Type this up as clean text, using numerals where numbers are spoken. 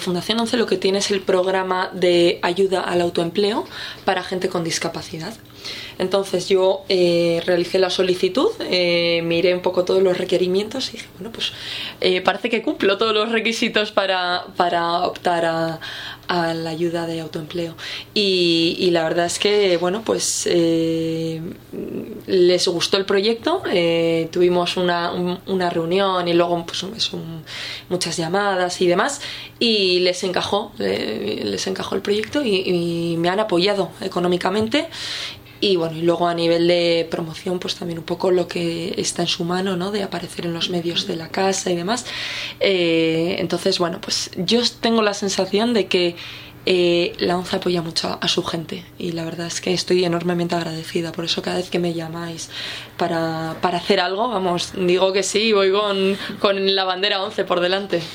Fundación 11 lo que tiene es el programa de ayuda al autoempleo para gente con discapacidad. Entonces yo realicé la solicitud, miré un poco todos los requerimientos y dije, bueno, pues parece que cumplo todos los requisitos para optar a la ayuda de autoempleo. Y la verdad es que, bueno, pues les gustó el proyecto, tuvimos una reunión y luego pues, muchas llamadas y demás, y les encajó el proyecto y me han apoyado económicamente. Y bueno, y luego a nivel de promoción, pues también un poco lo que está en su mano, ¿no? De aparecer en los medios de la casa y demás. Entonces, bueno, pues yo tengo la sensación de que la ONCE apoya mucho a su gente y la verdad es que estoy enormemente agradecida. Por eso cada vez que me llamáis para hacer algo, vamos, digo que sí, voy con la bandera ONCE por delante.